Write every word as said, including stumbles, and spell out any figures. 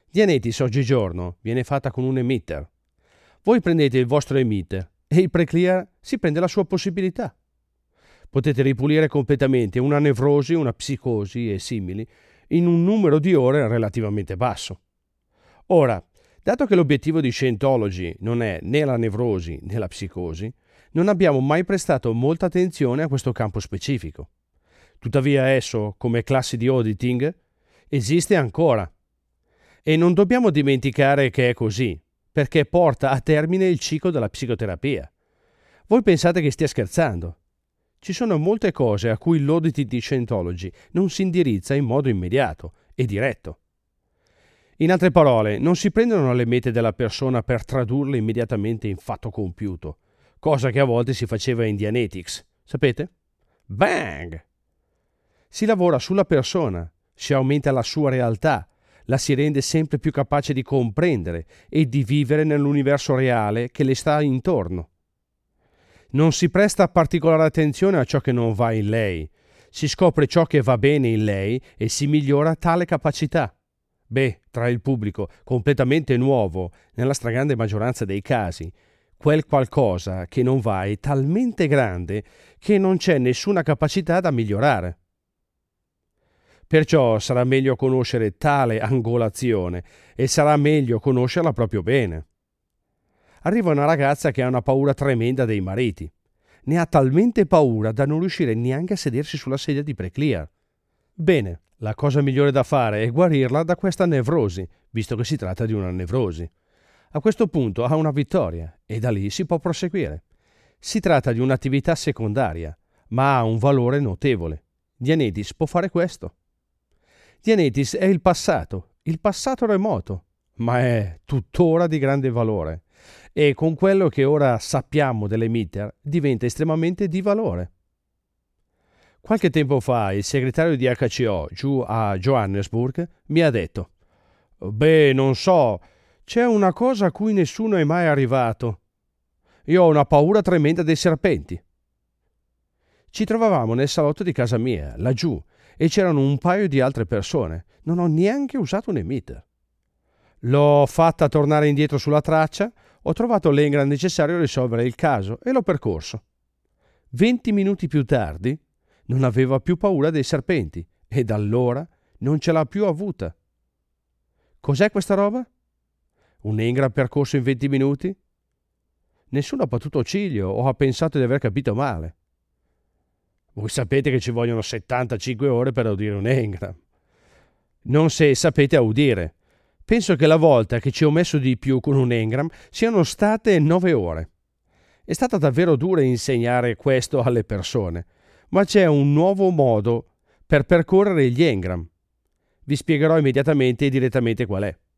Dianetis oggigiorno viene fatta con un emitter. Voi prendete il vostro emitter e il preclear si prende la sua possibilità. Potete ripulire completamente una nevrosi, una psicosi e simili in un numero di ore relativamente basso. Ora, dato che l'obiettivo di Scientology non è né la nevrosi né la psicosi, non abbiamo mai prestato molta attenzione a questo campo specifico. Tuttavia esso, come classe di auditing, esiste ancora. E non dobbiamo dimenticare che è così, perché porta a termine il ciclo della psicoterapia. Voi pensate che stia scherzando? Ci sono molte cose a cui l'audit di Scientology non si indirizza in modo immediato e diretto. In altre parole, non si prendono le mete della persona per tradurle immediatamente in fatto compiuto, cosa che a volte si faceva in Dianetics, sapete? Bang! Si lavora sulla persona, si aumenta la sua realtà, la si rende sempre più capace di comprendere e di vivere nell'universo reale che le sta intorno. Non si presta particolare attenzione a ciò che non va in lei, si scopre ciò che va bene in lei e si migliora tale capacità. Beh, tra il pubblico, completamente nuovo, nella stragrande maggioranza dei casi, quel qualcosa che non va è talmente grande che non c'è nessuna capacità da migliorare. Perciò sarà meglio conoscere tale angolazione e sarà meglio conoscerla proprio bene. Arriva una ragazza che ha una paura tremenda dei mariti. Ne ha talmente paura da non riuscire neanche a sedersi sulla sedia di preclear. Bene, la cosa migliore da fare è guarirla da questa nevrosi, visto che si tratta di una nevrosi. A questo punto ha una vittoria e da lì si può proseguire. Si tratta di un'attività secondaria, ma ha un valore notevole. Dianetis può fare questo. Dianetis è il passato, il passato remoto, ma è tuttora di grande valore e con quello che ora sappiamo dell'emitter diventa estremamente di valore. Qualche tempo fa il segretario di H C O giù a Johannesburg mi ha detto: «Beh, non so, c'è una cosa a cui nessuno è mai arrivato. Io ho una paura tremenda dei serpenti». Ci trovavamo nel salotto di casa mia, laggiù, e c'erano un paio di altre persone. Non ho neanche usato un emitter. L'ho fatta tornare indietro sulla traccia, ho trovato l'engram necessario a risolvere il caso e l'ho percorso. Venti minuti più tardi non aveva più paura dei serpenti e da allora non ce l'ha più avuta. Cos'è questa roba? Un engram percorso in venti minuti? Nessuno ha battuto ciglio o ha pensato di aver capito male. Voi sapete che ci vogliono settantacinque ore per udire un engram. Non se sapete a udire. Penso che la volta che ci ho messo di più con un engram siano state nove ore. È stata davvero dura insegnare questo alle persone, ma c'è un nuovo modo per percorrere gli engram. Vi spiegherò immediatamente e direttamente qual è.